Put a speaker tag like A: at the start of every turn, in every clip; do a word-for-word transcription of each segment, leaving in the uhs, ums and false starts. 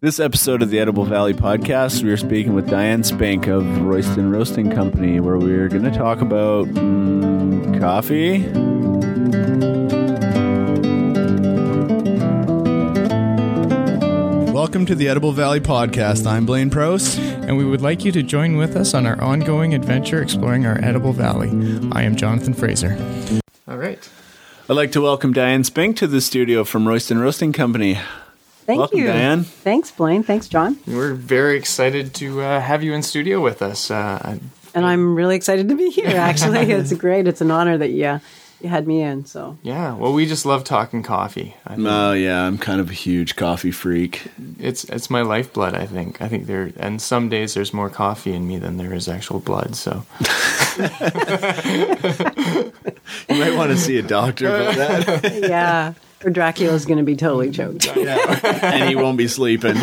A: This episode of the Edible Valley Podcast, we are speaking with Diane Spank of Royston Roasting Company, where we're going to talk about mm, coffee.
B: Welcome to the Edible Valley Podcast. I'm Blaine Prose.
C: And we would like you to join with us on our ongoing adventure exploring our Edible Valley. I am Jonathan Fraser.
D: All right.
A: I'd like to welcome Diane Spank to the studio from Royston Roasting Company.
E: Thank
A: Welcome,
E: you.
A: Diane.
E: Thanks, Blaine. Thanks, John.
D: We're very excited to uh, have you in studio with us. Uh,
E: And I'm really excited to be here, actually. It's great. It's an honor that you, you had me in. So
D: yeah, well, we just love talking coffee. I think
A: Oh, yeah, I'm kind of a huge coffee freak.
D: it's it's my lifeblood, I think. I think there, and some days there's more coffee in me than there is actual blood, so.
A: You might want to see a doctor about that.
E: yeah, or Dracula's going to be totally choked.
A: And he won't be sleeping.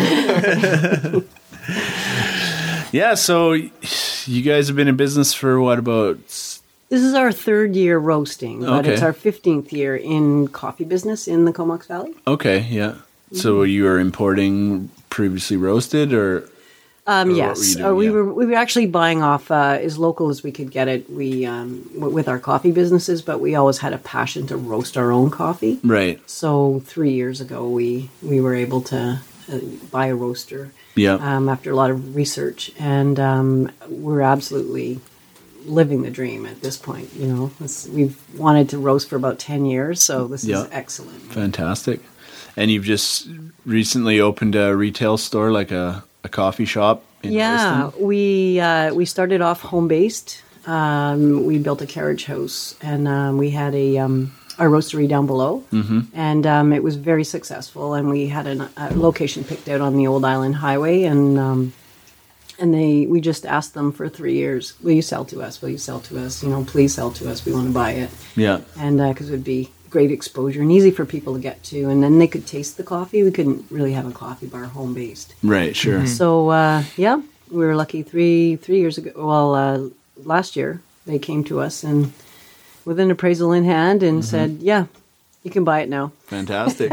A: Yeah, so you guys have been in business for what, about...
E: This is our third year roasting, but
A: Okay.
E: it's our fifteenth year in coffee business in the Comox Valley.
A: Okay, yeah. So you were importing previously roasted, or...
E: Um,
A: Or what
E: yes,
A: were you doing?
E: uh, we
A: Yeah.
E: were we were actually buying off uh, as local as we could get it. We um, w- with our coffee businesses, but we always had a passion to roast our own coffee.
A: Right,
E: So three years ago, we we were able to uh, buy a roaster
A: yeah.
E: um, after a lot of research, and um, we're absolutely living the dream at this point. You know, It's- we've wanted to roast for about ten years, so this
A: Yeah.
E: is excellent.
A: Fantastic. And you've just recently opened a retail store, like a, a coffee shop in
E: Yeah,
A: Royston?
E: we uh, we started off home based. Um, we built a carriage house, and um, we had a um, a roastery down below, mm-hmm. and um, it was very successful. And we had an, a location picked out on the Old Island Highway, and um, and they we just asked them for three years, will you sell to us? Will you sell to us? You know, please sell to us. We want to buy it,
A: Yeah,
E: and because it would be great exposure and easy for people to get to, and then they could taste the coffee. We couldn't really have a coffee bar home based.
A: right, sure.
E: So uh, yeah, we were lucky. Three three years ago, well, uh, last year they came to us and with an appraisal in hand and said, "Yeah, you can buy it now."
A: Fantastic.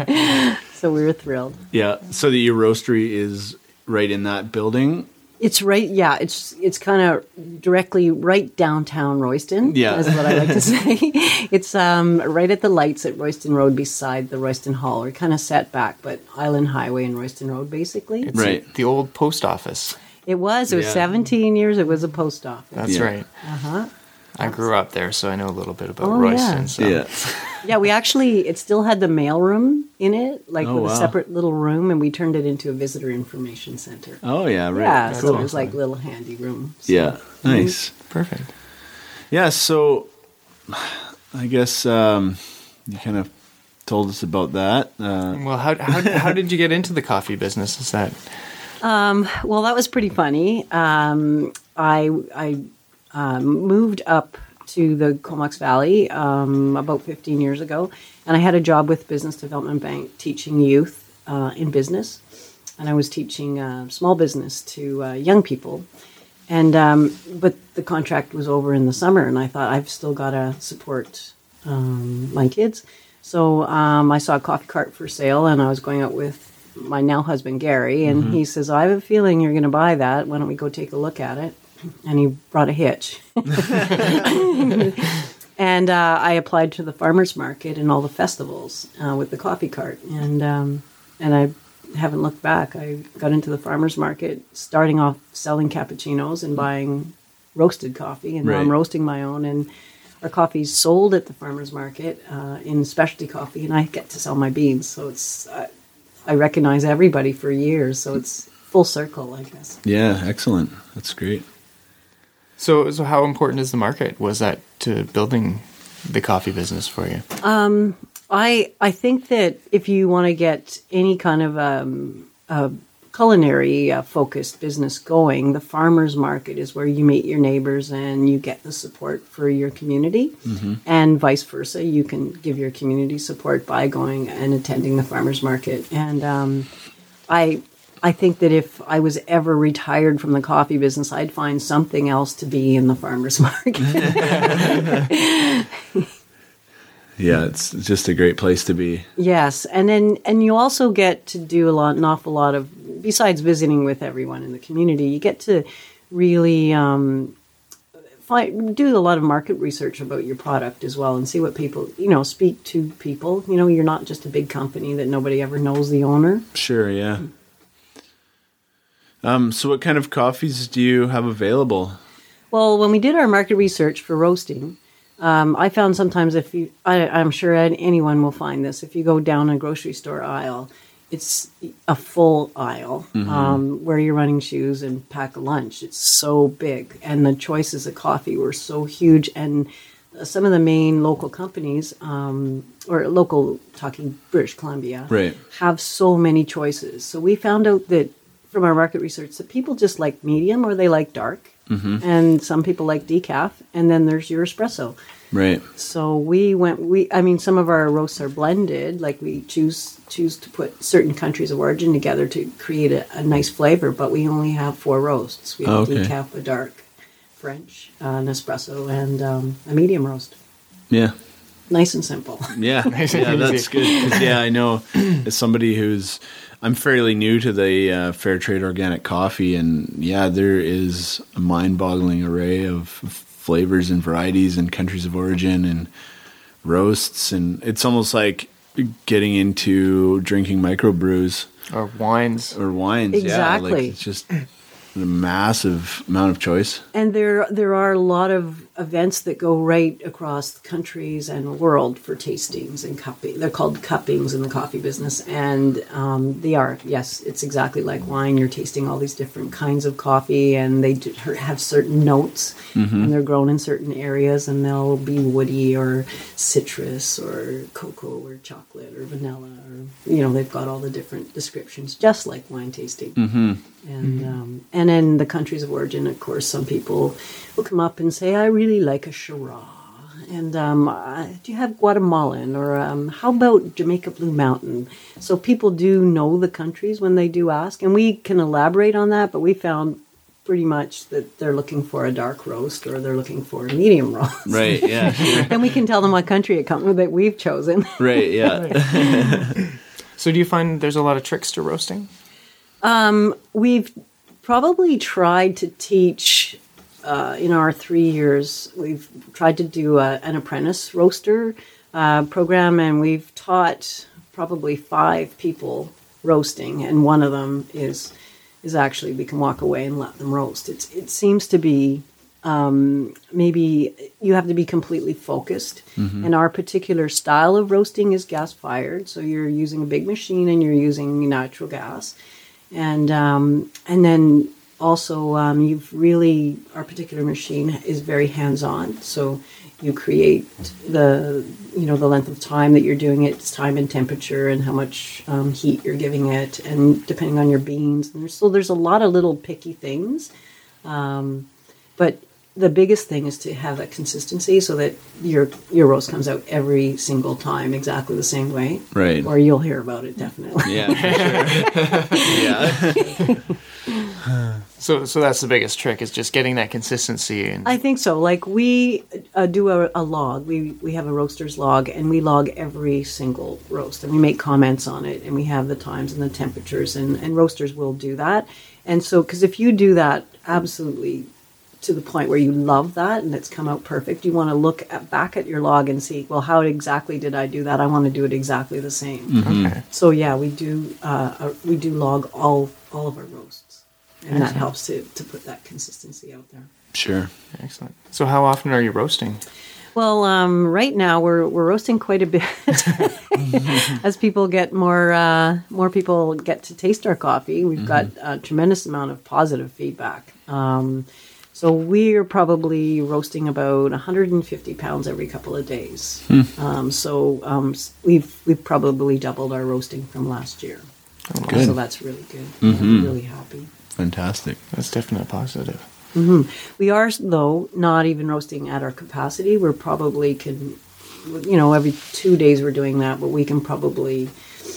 E: So we were thrilled.
A: Yeah, so the your roastery is right in that building?
E: It's right, yeah. It's it's kind of directly right downtown Royston.
A: Yeah.
E: is what I like to say. It's um, right at the lights at Royston Road, beside the Royston Hall. We're kind of set back, but Island Highway and Royston Road, basically.
D: It's
A: Right.
D: the old post office.
E: It was. It was
A: Yeah.
E: seventeen years. It was a post office.
D: That's
A: Yeah.
D: right.
E: Uh-huh.
D: I grew up there, so I know a little bit about
E: Oh,
D: Royston.
E: yeah.
D: So.
A: Yeah.
E: Yeah, we actually, it still had the mail room in it, like
A: Oh,
E: with
A: wow.
E: a separate little room, and we turned it into a visitor information center.
A: Oh, yeah, right.
E: Yeah,
D: That's
E: so it was
D: awesome.
E: like little handy room. So-
A: Yeah, nice.
D: Perfect.
A: Yeah, so I guess um, you kind of told us about that. Uh,
D: Well, how, how, how did you get into the coffee business? Is that
E: Well, that was pretty funny. Um, I I um, moved up to the Comox Valley um, about fifteen years ago, and I had a job with Business Development Bank teaching youth uh, in business, and I was teaching uh, small business to uh, young people. And um, but the contract was over in the summer, and I thought I've still got to support um, my kids. So um, I saw a coffee cart for sale, and I was going out with my now husband Gary, and he says, "I have a feeling you're going to buy that. Why don't we go take a look at it?" And he brought a hitch. And uh, I applied to the farmers market and all the festivals uh, with the coffee cart, and um, and I haven't looked back. I got into the farmers market, starting off selling cappuccinos and buying roasted coffee, and now I'm
A: Right.
E: roasting my own. And our coffee's sold at the farmers market uh, in specialty coffee, and I get to sell my beans. So it's uh, I recognize everybody for years, so it's full circle, I guess.
A: yeah, excellent. That's great.
D: so? So, how important is the market? Was that to building the coffee business for you?
E: I I think that if you want to get any kind of um, a culinary uh, focused business going, the farmers market is where you meet your neighbors and you get the support for your community, and vice versa. You can give your community support by going and attending the farmers market. And um, I I think that if I was ever retired from the coffee business, I'd find something else to be in the farmers market.
A: Yeah, it's just a great place to be.
E: Yes, and then and you also get to do a lot, an awful lot of besides visiting with everyone in the community, you get to really um, find, do a lot of market research about your product as well, and see what people, you know, speak to people. You know, you're not just a big company that nobody ever knows the owner.
A: Sure, yeah. Um, so what kind of coffees do you have available?
E: Well, when we did our market research for roasting, um, I found sometimes if you, I, I'm sure anyone will find this, if you go down a grocery store aisle, it's a full aisle
A: Mm-hmm.
E: um, where you're running shoes and pack a lunch. It's so big, and the choices of coffee were so huge. And some of the main local companies, um, or local, talking British Columbia,
A: Right.
E: have so many choices. So we found out that from our market research that people just like medium or they like dark,
A: Mm-hmm.
E: and some people like decaf, and then there's your espresso.
A: Right.
E: So we went. We, I mean, some of our roasts are blended. Like we choose choose to put certain countries of origin together to create a, a nice flavor. But we only have four roasts. We have
A: Oh,
E: a
A: okay.
E: decaf, a dark, French, uh, an espresso, and um, a medium roast.
A: Yeah.
E: Nice and simple.
A: Yeah,
D: Nice and
A: yeah,
D: easy.
A: that's good. 'Cause, yeah, I know as somebody who's, I'm fairly new to the uh, fair trade organic coffee, and yeah, there is a mind-boggling array of flavors and varieties and countries of origin and roasts, and it's almost like getting into drinking microbrews
D: Or wines.
A: or wines. Yeah,
E: Exactly.
A: like it's just a massive amount of choice.
E: And there there are a lot of events that go right across the countries and the world for tastings and cupping. They're called cuppings in the coffee business, and um, they are, yes, it's exactly like wine. You're tasting all these different kinds of coffee, and they do have certain notes, and they're grown in certain areas, and they'll be woody or citrus or cocoa or chocolate or vanilla, or you know, they've got all the different descriptions, just like wine tasting.
A: Mm-hmm.
E: And um, and in the countries of origin, of course, some people will come up and say, "I really like a Shiraz." And um, uh, do you have Guatemalan, or um, how about Jamaica Blue Mountain? So people do know the countries when they do ask, and we can elaborate on that. But we found pretty much that they're looking for a dark roast or they're looking for a medium roast.
A: Right. Yeah. Sure.
E: Then we can tell them what country it comes that we've chosen.
A: Right. Yeah.
D: So do you find there's a lot of tricks to roasting?
E: We've probably tried to teach uh, in our three years. We've tried to do a, an apprentice roaster uh, program, and we've taught probably five people roasting, and one of them is is actually we can walk away and let them roast. It's it seems to be um, maybe you have to be completely focused, and our particular style of roasting is gas fired. So you're using a big machine and you're using natural gas. And um, and then also um, you've really, our particular machine is very hands-on. So you create the, you know, the length of time that you're doing it, it's time and temperature and how much um, heat you're giving it, and depending on your beans. And there's, so there's a lot of little picky things. Um, but the biggest thing is to have that consistency so that your your roast comes out every single time exactly the same way.
A: Right.
E: Or you'll hear about it, definitely.
A: Yeah. For sure. Yeah.
D: So so that's the biggest trick, is just getting that consistency. And
E: I think so. Like we uh, do a, a log. We we have a roaster's log, and we log every single roast, and we make comments on it, and we have the times and the temperatures, and, and roasters will do that. And so, because if you do that absolutely to the point where you love that and it's come out perfect, you want to look at, back at your log and see, well, how exactly did I do that? I want to do it exactly the same.
D: okay.
E: So yeah, we do uh, uh, we do log all all of our roasts, and that helps to to put that consistency out there.
A: Sure.
D: Excellent. So how often are you roasting?
E: Well, um, right now we're we're roasting quite a bit as people get more uh, more people get to taste our coffee. We've got a tremendous amount of positive feedback. Um, so we're probably roasting about one hundred fifty pounds every couple of days. Um, so um, s- we've we've probably doubled our roasting from last year.
A: Good.
E: So that's really good. I'm really happy.
A: Fantastic.
D: That's definitely positive.
E: We are, though, not even roasting at our capacity. We're probably can, you know, every two days we're doing that, but we can probably,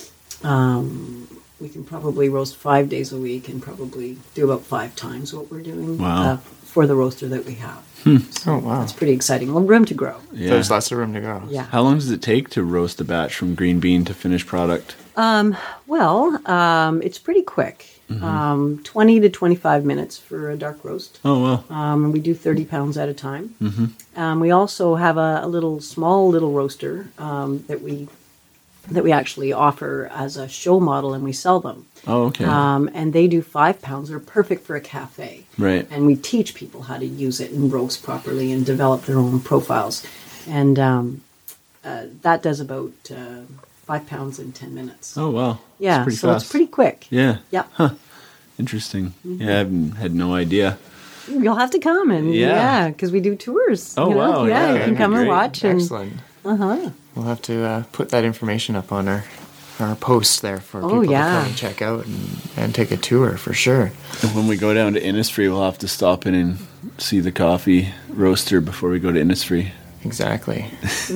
E: um, we can probably roast five days a week and probably do about five times what we're doing
A: Wow.
E: uh, for the roaster that we have.
D: Oh, wow.
E: It's pretty exciting. Well, room to grow.
A: Yeah.
D: There's lots of room to go.
E: Yeah.
A: How long does it take to roast a batch from green bean to finished product?
E: Well, um, it's pretty quick.
A: Mm-hmm.
E: Um, twenty to twenty-five minutes for a dark roast.
A: Oh, well.
E: Um, and we do thirty pounds at a time. Mm-hmm. Um, we also have a, a little small little roaster um, that we that we actually offer as a show model, and we sell them.
A: Oh, okay.
E: Um, and they do five pounds. They're perfect for a cafe.
A: Right.
E: And we teach people how to use it and roast properly and develop their own profiles. And um, uh, that does about uh, five pounds in ten minutes.
A: Oh, wow.
E: yeah,
A: It's pretty
E: so
A: fast.
E: it's pretty quick.
A: Yeah.
E: Yep.
A: Huh. Interesting.
E: Mm-hmm.
A: Yeah, I haven't- had no idea.
E: You'll have to come and
A: Yeah.
E: yeah, because we do tours.
A: Oh,
E: you know?
A: wow,
E: Yeah,
A: yeah,
E: you
A: that'd
E: can
A: be
E: come and
A: great.
E: watch. And
D: Excellent.
E: uh huh.
D: We'll have to uh, put that information up on our our posts there for
E: Oh,
D: people
E: yeah.
D: to come and check out and, and take a tour for sure.
A: And when we go down to Innisfree, we'll have to stop in and see the coffee roaster before we go to Innisfree.
D: Exactly.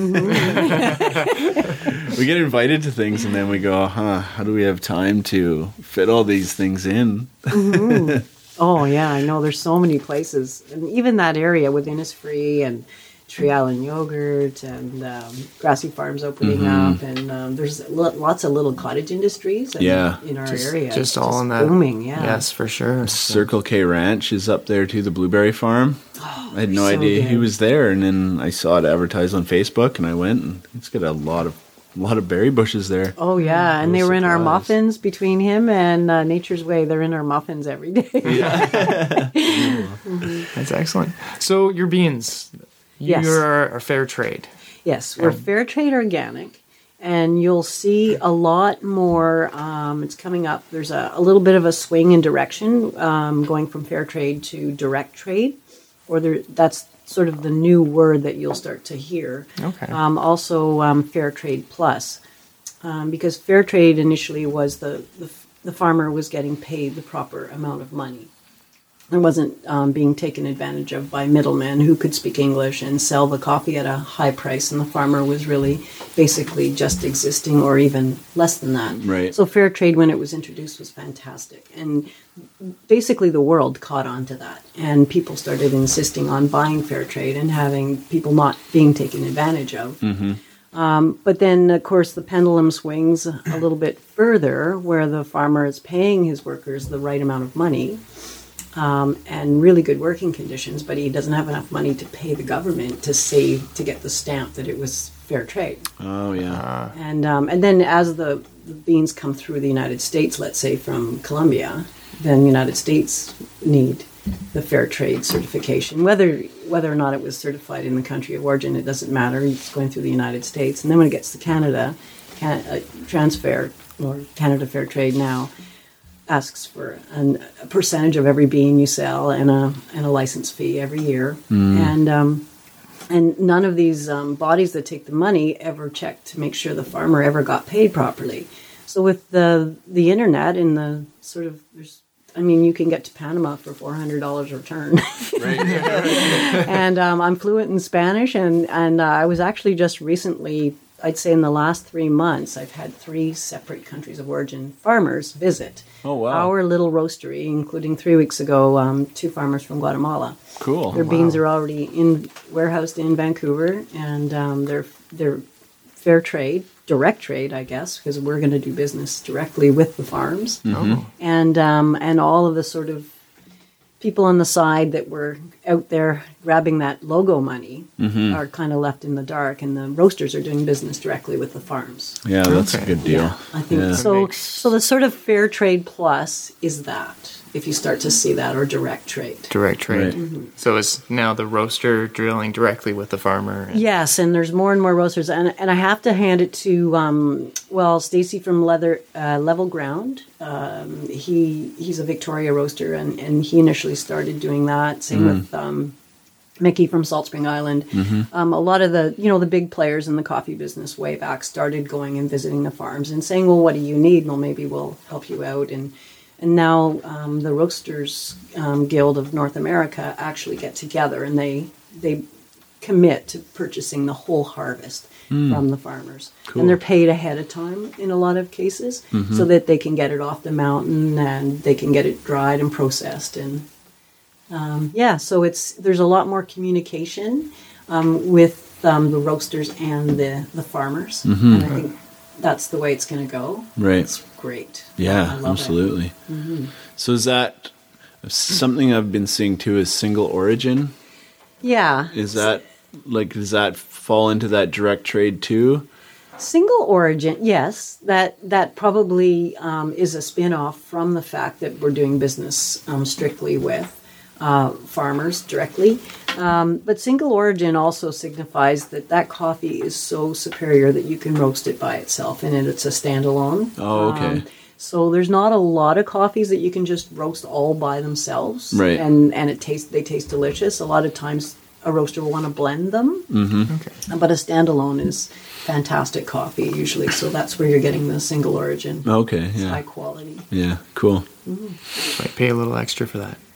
A: We get invited to things and then we go, huh, how do we have time to fit all these things in?
E: Oh yeah, I know. There's so many places, and even that area with Innisfree and Tree Island Yogurt and um, Grassy Farms opening up, and um, there's lo- lots of little cottage industries. in-
A: Yeah.
E: in our
D: Just,
E: area,
D: just
E: It's
D: all in that.
E: booming. Yeah,
D: Yes, for sure.
A: Circle K Ranch is up there too, the blueberry farm. I had no
E: so
A: idea he
E: good.
A: was there, and then I saw it advertised on Facebook, and I went, and it's got a lot of a lot of berry bushes there.
E: Oh yeah, and
A: I
E: they
A: was
E: were in our
A: surprised.
E: muffins between him and uh, Nature's Way. They're in our muffins every day.
D: That's excellent. So your beans,
E: Yes.
D: you're a fair trade.
E: Yes, we're fair trade organic, and you'll see a lot more. Um, it's coming up. There's a, a little bit of a swing in direction, um, going from fair trade to direct trade, or there, that's sort of the new word that you'll start to hear.
D: Okay.
E: Um, also, um, fair trade plus, um, because fair trade initially was the, the the farmer was getting paid the proper amount of money. It wasn't um, being taken advantage of by middlemen who could speak English and sell the coffee at a high price, and the farmer was really basically just existing or even less than that.
A: Right.
E: So fair trade, when it was introduced, was fantastic, and basically the world caught on to that, and people started insisting on buying fair trade and having people not being taken advantage of. Um, but then, of course, the pendulum swings a little bit further, where the farmer is paying his workers the right amount of money. Um, and really good working conditions, but he doesn't have enough money to pay the government to save to get the stamp that it was fair trade.
A: Oh yeah.
E: And um, and then as the, the beans come through the United States, let's say from Colombia, then the United States need the fair trade certification. Whether whether or not it was certified in the country of origin, it doesn't matter. It's going through the United States, and then when it gets to Canada, can, uh, Transfair or Canada Fair Trade now asks for an, a percentage of every bean you sell and a and a license fee every year, and um, and none of these um, bodies that take the money ever check to make sure the farmer ever got paid properly. So with the the internet and the sort of there's, I mean, you can get to Panama for four hundred dollars a return. And um, I'm fluent in Spanish, and and uh, I was actually just recently, I'd say in the last three months, I've had three separate countries of origin farmers visit
A: Oh, wow.
E: our little roastery, including three weeks ago, um, two farmers from Guatemala.
A: Cool.
E: Their beans are already in warehoused in Vancouver, and um, they're they're fair trade, direct trade, I guess, because we're going to do business directly with the farms,
D: Oh.
E: and um, and all of the sort of people on the side that were out there grabbing that logo money are kind of left in the dark, and the roasters are doing business directly with the farms.
A: Yeah, that's
D: Okay.
A: a good deal.
E: I think
A: Yeah.
E: so.
D: makes-
E: So the sort of fair trade plus is that, if you start to see that, or direct trade.
D: Direct trade.
A: Right.
D: So it's now the roaster drilling directly with the farmer. and-
E: Yes, and there's more and more roasters, and and I have to hand it to um, well, Stacy from Leather uh, Level Ground. Um, he he's a Victoria roaster, and, and he initially started doing that. Same with um, Mickey from Salt Spring Island. Um, a lot of the you know the big players in the coffee business way back started going and visiting the farms and saying, well, what do you need? Well, maybe we'll help you out. And and now um, the Roasters um, Guild of North America actually get together, and they they commit to purchasing the whole harvest from the farmers.
A: Cool.
E: And they're paid ahead of time in a lot of cases, so that they can get it off the mountain and they can get it dried and processed. And um, yeah, so it's there's a lot more communication um, with um, the roasters and the, the farmers. And I think that's the way it's going to go.
A: Right.
E: It's great.
A: Yeah,
E: I love
A: absolutely.
E: It. Mm-hmm.
A: So is that something I've been seeing too? Is single origin?
E: Yeah.
A: Is that like does that fall into that direct trade too?
E: Single origin, yes. That that probably um, is a spin-off from the fact that we're doing business um, strictly with uh, farmers directly. Um, but single origin also signifies that that coffee is so superior that you can roast it by itself, and it's a standalone.
A: Oh, okay.
E: Um, so there's not a lot of coffees that you can just roast all by themselves,
A: right?
E: And and it tastes they taste delicious. A lot of times a roaster will want to blend them,
A: mm-hmm.
E: okay. But a standalone is fantastic coffee usually. So that's where you're getting the single origin.
A: Okay,
E: it's
A: yeah,
E: high quality.
A: Yeah, cool.
E: Mm-hmm.
D: Might pay a little extra for that.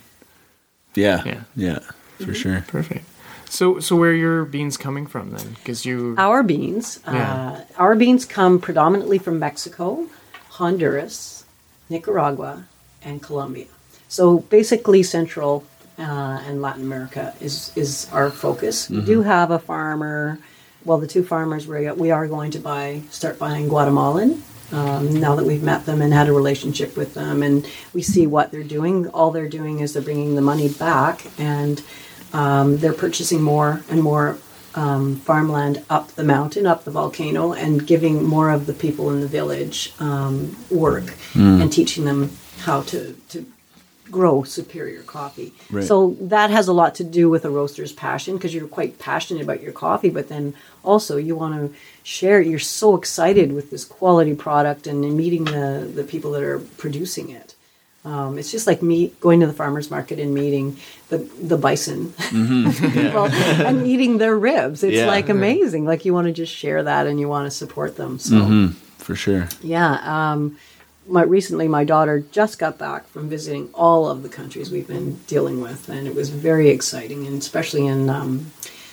A: Yeah,
D: yeah,
A: yeah, for mm-hmm. sure.
D: Perfect. So, so where are your beans coming from then? Because you
E: our beans,
D: yeah.
E: uh, our beans come predominantly from Mexico, Honduras, Nicaragua, and Colombia. So basically, Central uh, and Latin America is is our focus. Mm-hmm. We do have a farmer. Well, the two farmers we we are going to buy start buying Guatemalan. Um, now that we've met them and had a relationship with them, and we see what they're doing, all they're doing is they're bringing the money back, and um, they're purchasing more and more um, farmland up the mountain, up the volcano, and giving more of the people in the village um, work mm. and teaching them how to, to grow superior coffee.
A: Right.
E: So that has a lot to do with a roaster's passion, because you're quite passionate about your coffee, but then also you want to share. You're so excited with this quality product and meeting the, the people that are producing it. Um, it's just like me going to the farmer's market and meeting the the bison
A: mm-hmm. yeah.
E: well, and eating their ribs. It's
A: yeah.
E: like amazing. Like you want to just share that and you want to support them. So
A: mm-hmm. for sure.
E: Yeah. Um, my, recently, my daughter just got back from visiting all of the countries we've been dealing with, and it was very exciting, and especially in um,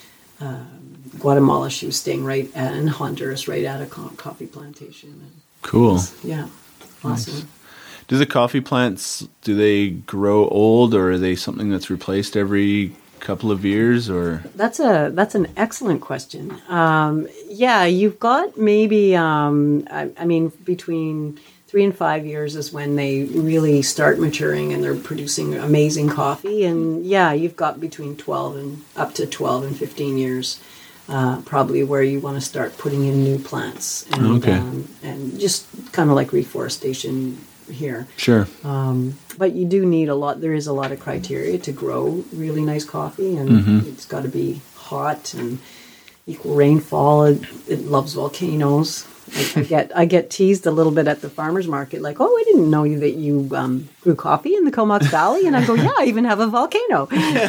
E: uh, Guatemala. She was staying right at, in Honduras, right at a co- coffee plantation. And
A: cool.
E: was, yeah. Awesome.
A: Nice. Do the coffee plants, do they grow old, or are they something that's replaced every couple of years? Or
E: That's a that's an excellent question. Um, yeah, you've got maybe, um, I, I mean, between three and five years is when they really start maturing and they're producing amazing coffee. And yeah, you've got between twelve and up to twelve and fifteen years. Uh, probably where you want to start putting in new plants and,
A: okay.
E: um, and just kind of like reforestation here.
A: Sure.
E: Um, but you do need a lot, there is a lot of criteria to grow really nice coffee, and
A: mm-hmm.
E: it's got to be hot and equal rainfall. It, it loves volcanoes. I, I get I get teased a little bit at the farmer's market, like, oh, I didn't know you that you um, grew coffee in the Comox Valley. And I go, yeah, I even have a volcano.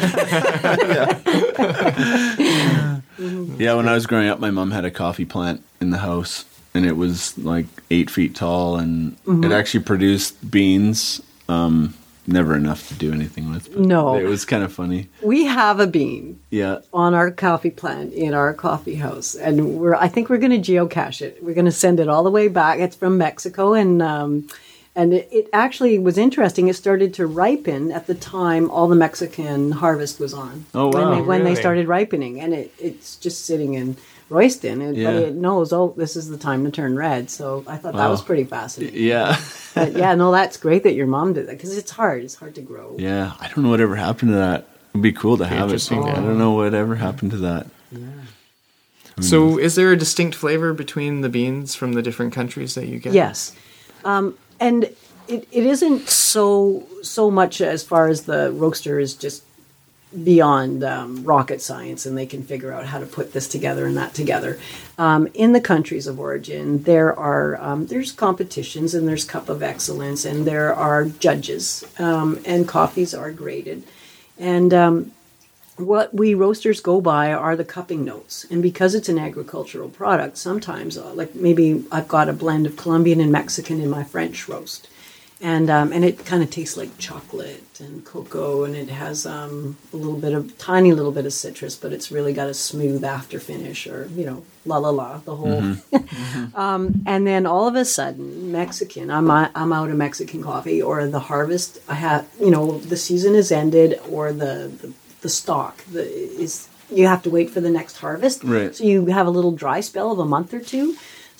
A: Yeah, when I was growing up, my mom had a coffee plant in the house, and it was like eight feet tall, and mm-hmm. it actually produced beans. Um, never enough to do anything with. But
E: no.
A: It was kind of funny.
E: We have a bean
A: yeah.
E: on our coffee plant in our coffee house, and we're I think we're going to geocache it. We're going to send it all the way back. It's from Mexico, and um, and it, it actually was interesting. It started to ripen at the time all the Mexican harvest was on.
A: Oh, wow.
E: When they, when
D: really?
E: they started ripening, and it, it's just sitting in Royston, and,
A: yeah.
E: but it knows, oh, this is the time to turn red. So I thought
A: wow.
E: that was pretty fascinating.
A: Yeah.
E: But yeah, no, that's great that your mom did that, because it's hard. It's hard to grow.
A: Yeah, I don't know whatever happened to that. It'd be cool to have it.
D: Interesting,
A: I
D: yeah.
A: don't know whatever happened to that.
E: Yeah.
D: So is there a distinct flavor between the beans from the different countries that you get?
E: Yes. Um, and it, it isn't so so much as far as the roaster is just beyond um, rocket science, and they can figure out how to put this together and that together. Um, in the countries of origin, there are um, there's competitions, and there's Cup of Excellence, and there are judges, um, and coffees are graded. And um, what we roasters go by are the cupping notes. And because it's an agricultural product, sometimes, uh, like maybe I've got a blend of Colombian and Mexican in my French roast. And um, and it kind of tastes like chocolate and cocoa, and it has um, a little bit of, tiny little bit of citrus, but it's really got a smooth after finish, or, you know, la la la, the whole. Mm-hmm. mm-hmm. um, and then all of a sudden, Mexican, I'm I'm out of Mexican coffee, or the harvest, I have, you know, the season is ended, or the the, the stock the, is, you have to wait for the next harvest.
A: Right.
E: So you have a little dry spell of a month or two.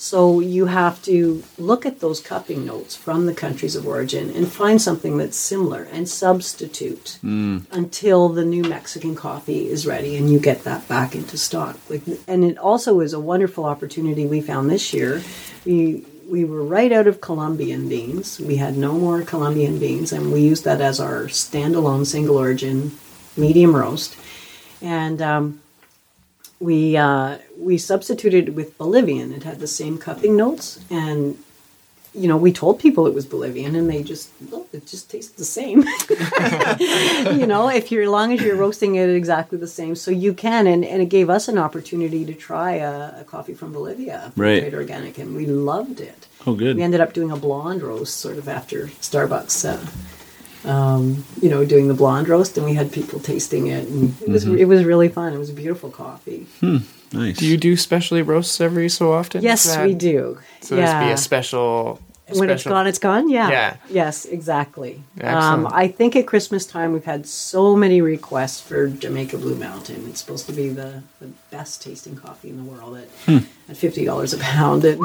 E: So you have to look at those cupping notes from the countries of origin and find something that's similar and substitute mm. until the new Mexican coffee is ready and you get that back into stock. Like, and it also is a wonderful opportunity we found this year. We we were right out of Colombian beans. We had no more Colombian beans, and we used that as our standalone single origin medium roast. And um, we uh, we substituted with Bolivian. It had the same cupping notes, and you know, we told people it was Bolivian, and they just, oh, it just tastes the same. You know, if you're, as long as you're roasting it exactly the same, so you can, and, and it gave us an opportunity to try a, a coffee from Bolivia,
A: right.
E: Trade Organic, and we loved it.
A: Oh, good.
E: We ended up doing a blonde roast sort of after Starbucks, uh, um, you know, doing the blonde roast, and we had people tasting it, and it was mm-hmm. it was really fun. It was a beautiful coffee.
A: Hmm. Nice.
D: Do you do specialty roasts every so often?
E: Yes,
D: that,
E: we do.
D: So
E: yeah.
D: this be a special... A
E: when
D: special...
E: it's gone, it's gone? Yeah.
D: Yeah.
E: Yes, exactly.
D: Excellent.
E: Um, I think at Christmas time we've had so many requests for Jamaica Blue Mountain. It's supposed to be the, the best tasting coffee in the world at, hmm. at fifty dollars a pound. And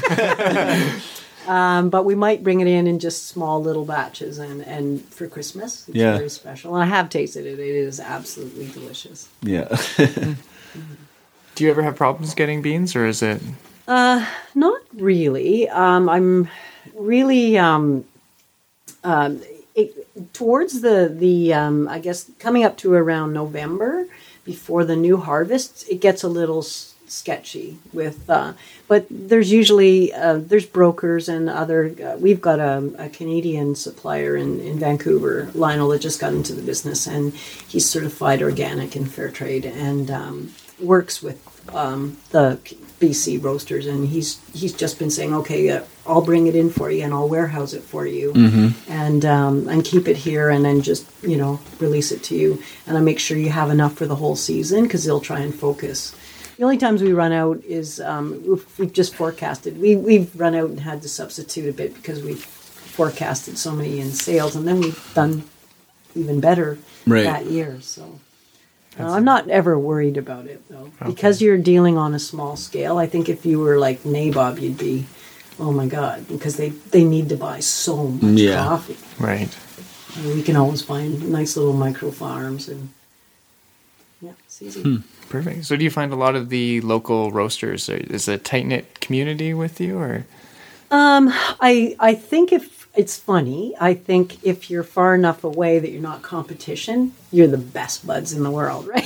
E: um, but we might bring it in in just small little batches. And, and for Christmas, it's
A: yeah.
E: very special. And I have tasted it. It is absolutely delicious.
A: Yeah.
E: Mm-hmm.
D: Do you ever have problems getting beans, or is it...
E: Uh, not really. Um, I'm really um, um, it, towards the the um, I guess coming up to around November before the new harvest, it gets a little s- sketchy with. Uh, but there's usually uh, there's brokers and other. Uh, we've got a, a Canadian supplier in, in Vancouver, Lionel, that just got into the business, and he's certified organic and fair trade, and um, works with um, the B C roasters, and he's he's just been saying, okay, uh, I'll bring it in for you and I'll warehouse it for you, mm-hmm. and um, and keep it here, and then just, you know, release it to you, and I make sure you have enough for the whole season, because they'll try and focus. The only times we run out is um, we've, we've just forecasted. We we've run out and had to substitute a bit because we've forecasted so many in sales, and then we've done even better
A: right.
E: that year. So. Uh, I'm not ever worried about it, though. Okay. Because you're dealing on a small scale. I think if you were like Nabob, you'd be, oh my God, because they, they need to buy so much
A: yeah.
E: coffee.
D: Right.
E: And we can always find nice little micro farms, and yeah, it's easy.
D: Hmm. Perfect. So do you find a lot of the local roasters, is a tight-knit community with you, or?
E: Um, I I think if it's funny, I think if you're far enough away that you're not competition, you're the best buds in the world, right?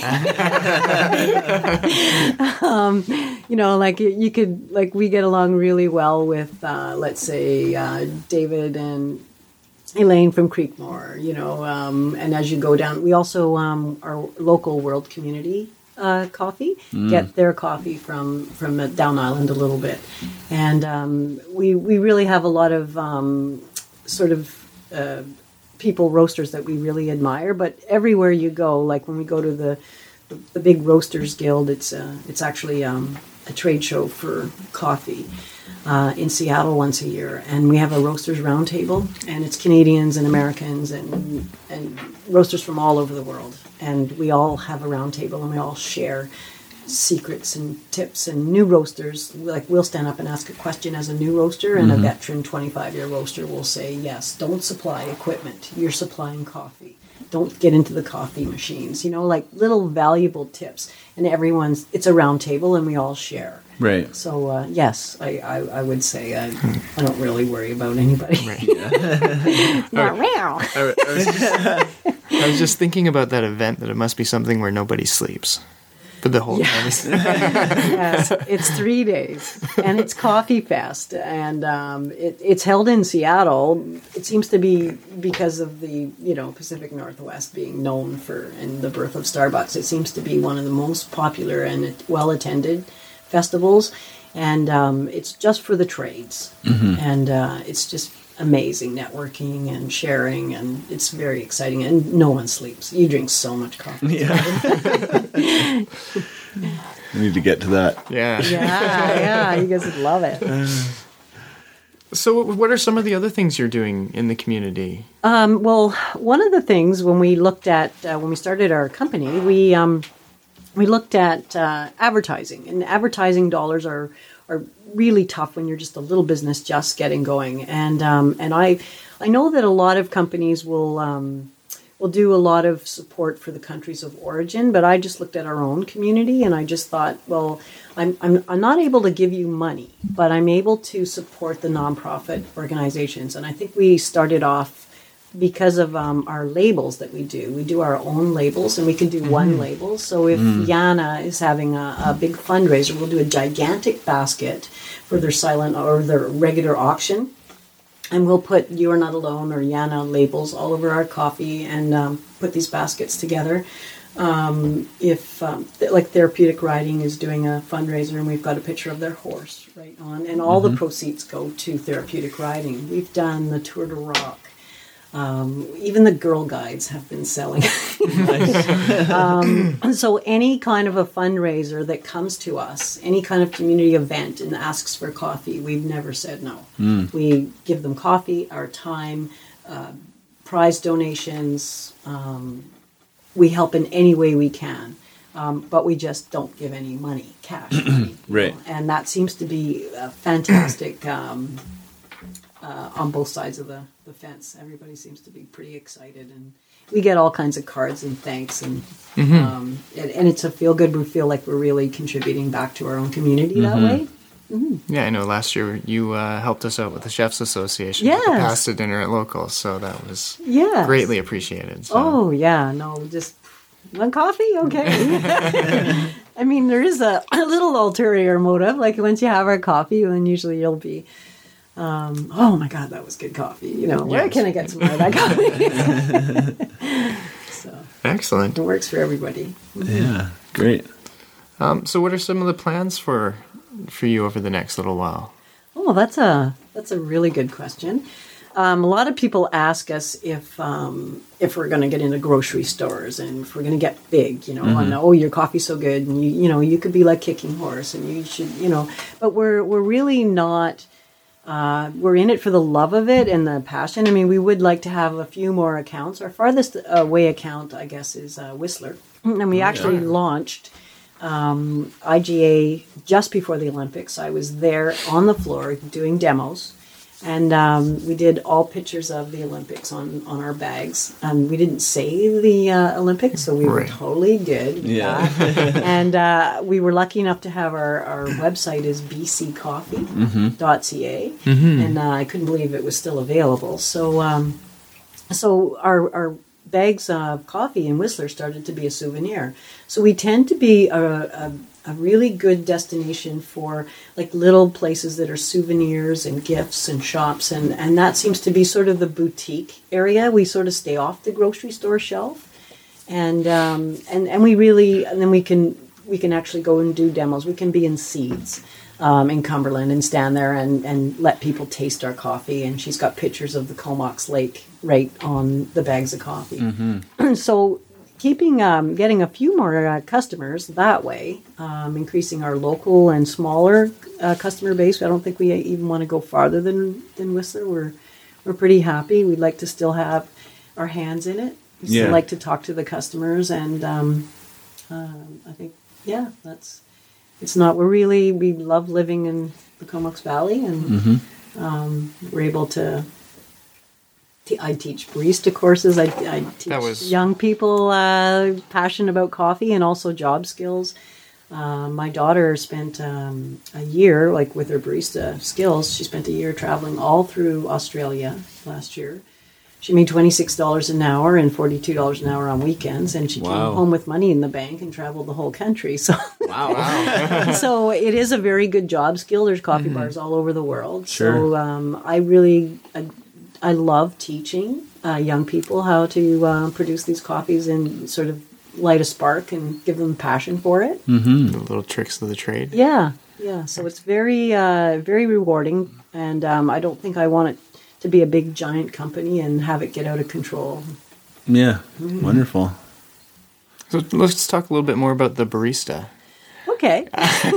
E: um, you know, like you could, like we get along really well with, uh, let's say, uh, David and Elaine from Creekmore, you know, um, and as you go down, we also, um, our local World Community Uh, coffee, mm. get their coffee from from uh, Down Island a little bit, and um, we we really have a lot of um, sort of uh, people roasters that we really admire. But everywhere you go, like when we go to the the, the big Roasters Guild, it's uh, it's actually um, a trade show for coffee uh, in Seattle once a year, and we have a roasters roundtable, and it's Canadians and Americans and and roasters from all over the world. And we all have a round table, and we all share secrets and tips. And new roasters, like we'll stand up and ask a question as a new roaster, and mm-hmm. a veteran twenty-five-year roaster will say, yes, don't supply equipment. You're supplying coffee. Don't get into the coffee machines. You know, like little valuable tips. And everyone's, it's a round table, and we all share.
A: Right.
E: So, uh, yes, I, I, I would say I, I don't really worry about anybody.
D: Right. Yeah.
E: Not real.
D: I, I, was just, I was just thinking about that event, that it must be something where nobody sleeps. For the whole
E: yeah.
D: time.
E: Yes, it's three days, and it's Coffee Fest, and um, it, it's held in Seattle. It seems to be because of the, you know, Pacific Northwest being known for, and the birth of Starbucks. It seems to be one of the most popular and well-attended festivals, and um, it's just for the trades, mm-hmm. and uh, it's just amazing networking and sharing, and it's very exciting, and no one sleeps. You drink so much coffee.
A: Yeah. We need to get to that.
D: Yeah.
E: Yeah, yeah, you guys would love it.
D: So what are some of the other things you're doing in the community?
E: Um, well, one of the things when we looked at, uh, when we started our company, we um, we looked at uh, advertising, and advertising dollars are are really tough when you're just a little business just getting going. And um, and I I know that a lot of companies will um, will do a lot of support for the countries of origin, but I just looked at our own community and I just thought, well, I'm I'm I'm not able to give you money, but I'm able to support the nonprofit organizations. And I think we started off because of um, our labels that we do. We do our own labels, and we can do mm-hmm. one label. So if mm. Yana is having a, a big fundraiser, we'll do a gigantic basket for their silent or their regular auction, and we'll put You're Not Alone or Yana labels all over our coffee and um, put these baskets together. Um, if um, th- like Therapeutic Riding is doing a fundraiser, and we've got a picture of their horse right on, and all mm-hmm. the proceeds go to Therapeutic Riding. We've done the Tour de Rock. Um, even the Girl Guides have been selling. um, so any kind of a fundraiser that comes to us, any kind of community event and asks for coffee, we've never said no. Mm. We give them coffee, our time, uh, prize donations. Um, we help in any way we can. Um, but we just don't give any money, cash money.
A: Right.
E: Know? And that seems to be a fantastic um, uh, on both sides of the the fence. Everybody seems to be pretty excited, and we get all kinds of cards and thanks, and mm-hmm. um, and, and it's a feel good. We feel like we're really contributing back to our own community mm-hmm. that way. Mm-hmm.
D: Yeah, I know. Last year you uh, helped us out with the Chefs Association,
E: yes.
D: with the pasta dinner at Locals, so that was
E: yes.
D: greatly appreciated. So.
E: Oh yeah, no, just one coffee, okay. I mean, there is a, a little ulterior motive. Like once you have our coffee, then usually you'll be. Um, oh my God, that was good coffee. You know, where yes. can I get some more of that coffee? So,
D: excellent.
E: It works for everybody. Mm-hmm.
A: Yeah, great.
D: Um, so what are some of the plans for for you over the next little while?
E: Oh, that's a that's a really good question. Um, a lot of people ask us if um, if we're going to get into grocery stores and if we're going to get big, you know, mm-hmm. and oh, your coffee's so good, and you you know you could be like Kicking Horse, and you should, you know, but we're we're really not. Uh, we're in it for the love of it and the passion. I mean, we would like to have a few more accounts. Our farthest away account, I guess, is uh, Whistler. And we actually yeah. launched um, I G A just before the Olympics. I was there on the floor doing demos. And um, we did all pictures of the Olympics on, on our bags. Um, we didn't say the uh, Olympics, so we
D: right.
E: were totally good.
A: Yeah.
E: And uh, we were lucky enough to have our, our website is b c coffee dot c a. Mm-hmm. And uh, I couldn't believe it was still available. So um, so our, our bags of coffee in Whistler started to be a souvenir. So we tend to be a, a a really good destination for like little places that are souvenirs and gifts and shops, and, and that seems to be sort of the boutique area. We sort of stay off the grocery store shelf, and um, and and we really and then we can we can actually go and do demos. We can be in Seeds um, in Cumberland and stand there and, and let people taste our coffee. And she's got pictures of the Comox Lake right on the bags of coffee. Mm-hmm. So. Keeping, um, getting a few more uh, customers that way, um, increasing our local and smaller uh, customer base. I don't think we even want to go farther than, than Whistler. We're we're pretty happy. We'd like to still have our hands in it. We still
A: yeah. like
E: to talk to the customers, and um, uh, I think yeah, that's it's not. We're really we love living in the Comox Valley, and mm-hmm. um, we're able to. I teach barista courses. I, I teach was... young people uh, passionate about coffee and also job skills. Uh, my daughter spent um, a year, like with her barista skills, she spent a year traveling all through Australia last year. She made twenty-six dollars an hour and forty-two dollars an hour on weekends, and she wow. came home with money in the bank and traveled the whole country. So,
A: wow, wow.
E: So it is a very good job skill. There's coffee mm-hmm. bars all over the world.
A: Sure.
E: So um, I really... I, I love teaching uh, young people how to uh, produce these coffees and sort of light a spark and give them passion for it.
D: Mm-hmm. The little tricks of the trade.
E: Yeah, yeah. So it's very, uh, very rewarding, and um, I don't think I want it to be a big, giant company and have it get out of control.
A: Yeah, mm-hmm. Wonderful.
D: So let's talk a little bit more about the barista.
E: Okay.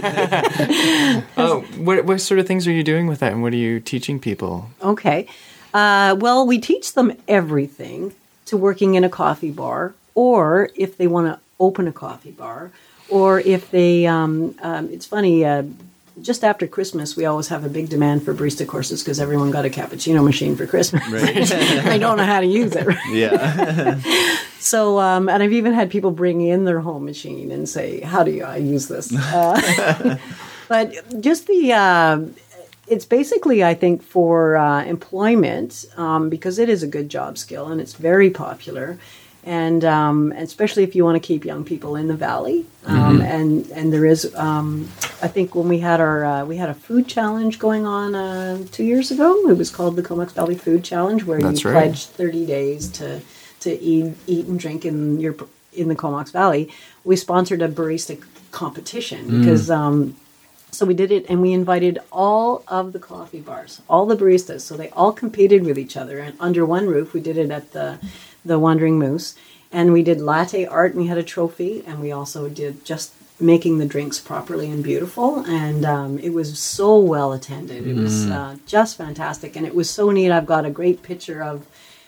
D: Oh, what what sort of things are you doing with that, and what are you teaching people?
E: Okay. Uh, well, we teach them everything to working in a coffee bar, or if they want to open a coffee bar, or if they, um, um, it's funny, uh, just after Christmas, we always have a big demand for barista courses because everyone got a cappuccino machine for Christmas.
A: Right.
E: They don't know how to use it. Right?
A: Yeah.
E: So, um, and I've even had people bring in their home machine and say, "How do you, I use this?" Uh, but just the, uh, it's basically, I think, for uh, employment um, because it is a good job skill and it's very popular. And um, especially if you want to keep young people in the valley, um, mm-hmm. and and there is, um, I think when we had our uh, we had a food challenge going on uh, two years ago. It was called the Comox Valley Food Challenge, where
D: That's
E: you
D: right.
E: pledged thirty days to to eat eat and drink in your in the Comox Valley. We sponsored a barista competition
A: Mm.
E: because. Um, So we did it, and we invited all of the coffee bars, all the baristas. So they all competed with each other, and under one roof, we did it at the the Wandering Moose, and we did latte art, and we had a trophy, and we also did just making the drinks properly and beautiful, and um, it was so well attended. It was uh, just fantastic, and it was so neat. I've got a great picture of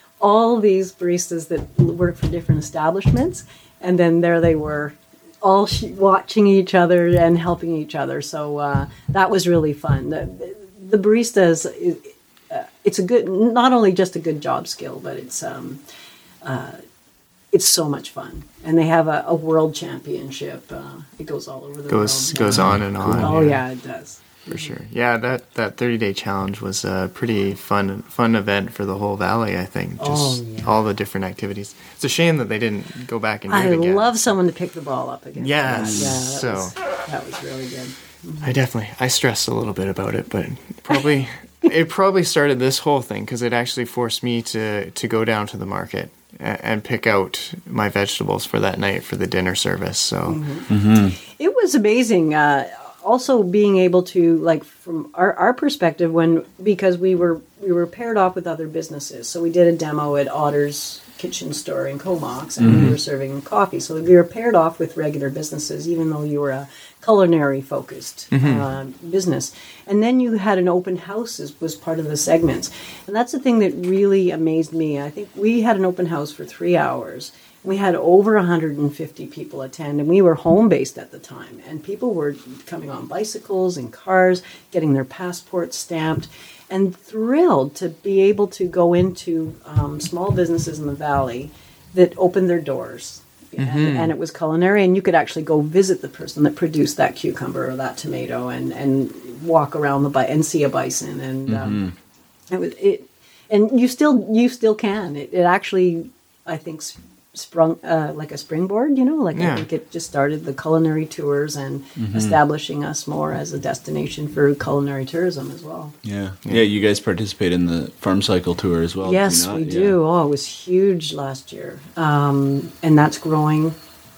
E: all these baristas that work for different establishments, and then there they were, all sh- watching each other and helping each other. So uh, that was really fun. The, the baristas, uh, it's a good, not only just a good job skill, but it's um, uh, it's so much fun. And they have a, a world championship. Uh, it goes all over the
D: Goes
E: world.
D: goes on and on.
E: Oh yeah, it does.
D: For sure. Yeah, that that thirty day challenge was a pretty fun fun event for the whole valley, I think. Just
E: Oh, yeah.
D: all the different activities. It's a shame that they didn't go back and do
E: I
D: it again.
E: love someone to pick the ball up again.
D: Yes,
E: Yeah, that,
D: so-
E: was, that was really good.
D: I definitely I stressed a little bit about it, but probably it probably started this whole thing because it actually forced me to to go down to the market and, and pick out my vegetables for that night for the dinner service. So
E: Mm-hmm. It was amazing. Uh, also being able to, like, from our, our perspective, when because we were we were paired off with other businesses, so we did a demo at Otter's Kitchen Store in Comox, and
A: Mm-hmm.
E: we were serving coffee. So we were paired off with regular businesses, even though you were a culinary focused
A: Mm-hmm.
E: uh, business. And then you had an open house as was part of the segments, and that's the thing that really amazed me. I think we had an open house for three hours. We had over one hundred fifty people attend, and we were home-based at the time. And people were coming on bicycles and cars, getting their passports stamped, and thrilled to be able to go into um, small businesses in the valley that opened their doors. And, and it was culinary, and you could actually go visit the person that produced that cucumber or that tomato and, and walk around the bi- and see a bison. And um, it was it, and you still you still can. It, it actually, I think, s- sprung uh, like a springboard. You know, like
D: Yeah.
E: I think it just started the culinary tours and establishing us more as a destination for culinary tourism as well.
A: Yeah. Yeah, you guys participate in the Farm Cycle Tour as well.
E: Yes,
A: do you not?
E: we
A: Yeah.
E: do. Oh, it was huge last year, um, and that's growing.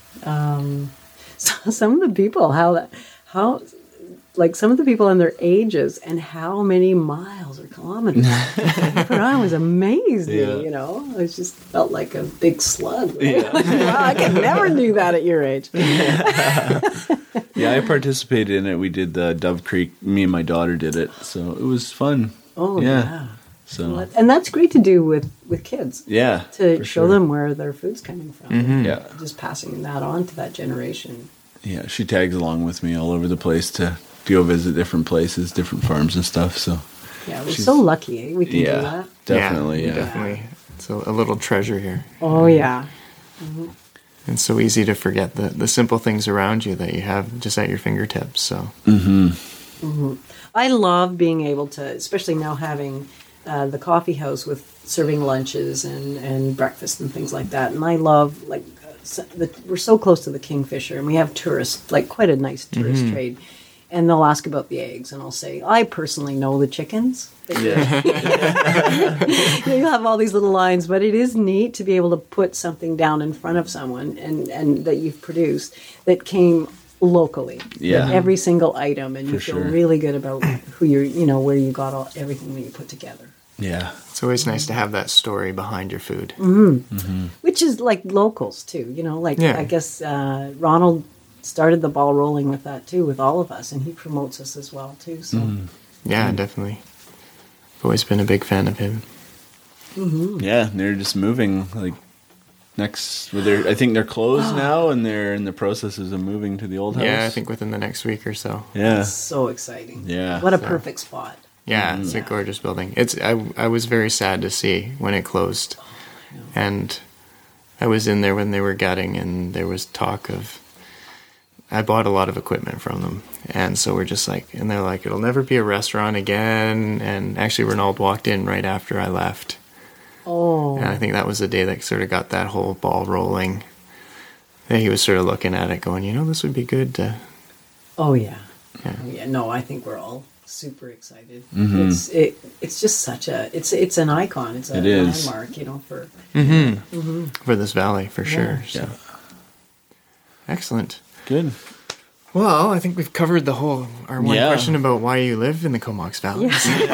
E: Um, so some of the people, how that, how, like some of the people and their ages, and how many miles or kilometers they put on was amazed
A: Yeah.
E: me. You know, I just felt like a big slug. Right? Like, wow, I could never do that at your age.
A: Yeah, I participated in it. We did the Dove Creek. Me and my daughter did it, so it was fun.
E: Oh
A: Yeah.
E: yeah.
A: So
E: And that's great to do with, with kids,
A: yeah,
E: to
A: for
E: show
A: sure.
E: them where their food's coming from.
A: Yeah,
E: Just passing that on to that generation.
A: yeah. She tags along with me all over the place to go visit different places, different farms and stuff. So
E: Yeah, we're
A: She's-
E: so lucky eh? we can do
A: yeah,
E: that.
A: definitely.
D: yeah,
A: Yeah,
D: definitely. It's a, a little treasure here.
E: Oh yeah.
D: And so easy to forget the, the simple things around you that you have just at your fingertips. So
E: I love being able to, especially now having uh, the coffee house with serving lunches and, and breakfast and things like that. And I love, like, uh, so the, we're so close to the Kingfisher, and we have tourists, like quite a nice tourist trade. And they'll ask about the eggs, and I'll say, I personally know the chickens.
A: yeah.
E: You have all these little lines, but it is neat to be able to put something down in front of someone and, and that you've produced that came locally.
A: Yeah.
E: With every single item, and you
A: For
E: feel
A: sure.
E: really good about who you're, you know, where you got all everything that you put together.
A: yeah.
D: it's always nice to have that story behind your food.
E: Which is like locals too, you know, like
D: Yeah.
E: I guess uh, Ronald started the ball rolling with that too, with all of us, and he promotes us as well too. So
D: Yeah, definitely. I've always been a big fan of him.
A: Yeah, and they're just moving like next. Well, they're, I think they're closed now, and they're in the processes of moving to the old house.
D: Yeah, I think within the next week or so.
A: Yeah,
E: So exciting.
A: Yeah.
E: What a
D: So-
E: perfect spot.
D: Yeah, it's a gorgeous building. It's I I was very sad to see when it closed, and I was in there when they were gutting, and there was talk of. I bought a lot of equipment from them, and so we're just like, and they're like, it'll never be a restaurant again. And actually, Renaud walked in right after I left,
E: Oh,
D: and I think that was the day that sort of got that whole ball rolling. And he was sort of looking at it, going, you know, this would be good to.
E: oh yeah.
D: Yeah.
E: Oh, yeah. No, I think we're all super excited.
A: Mm-hmm.
E: It's it. It's just such a. It's it's an icon. It's a
A: It is.
E: landmark. You know, for
D: For this valley, for sure.
E: Yeah.
D: So. Excellent.
A: good.
D: Well, I think we've covered the whole our one
A: Yeah.
D: question about why you live in the Comox Valley.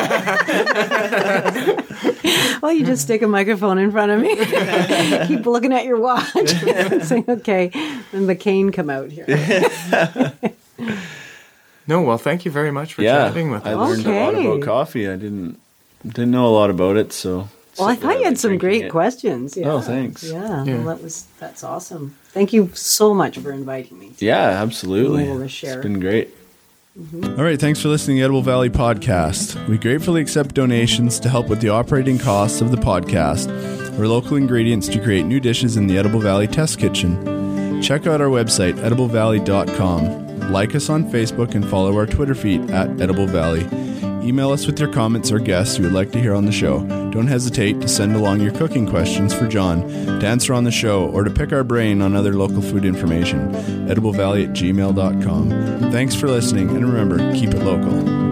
E: well, you just stick a microphone in front of me. Keep looking at your watch. Saying, okay, then the cane come out here.
D: No, well, thank you very much for
A: Yeah,
D: chatting with
A: I
D: us.
A: learned a lot
E: Okay.
A: about coffee. I didn't didn't know a lot about it, so.
E: Well, I
A: so-
E: thought you
A: yeah,
E: had some
A: drinking
E: great
A: it.
E: questions. Yeah.
A: Oh, thanks.
E: Yeah,
D: Yeah.
E: Well, that was that's awesome. Thank you so much for inviting me.
A: Yeah, absolutely.
E: Being able to share.
A: It's been great.
B: All right, thanks for listening to the Edible Valley Podcast. We gratefully accept donations to help with the operating costs of the podcast or local ingredients to create new dishes in the Edible Valley Test Kitchen. Check out our website, edible valley dot com. Like us on Facebook and follow our Twitter feed at Edible Valley. Email us with your comments or guests you would like to hear on the show. Don't hesitate to send along your cooking questions for John to answer on the show or to pick our brain on other local food information. edible valley at gmail dot com. Thanks for listening, and remember, keep it local.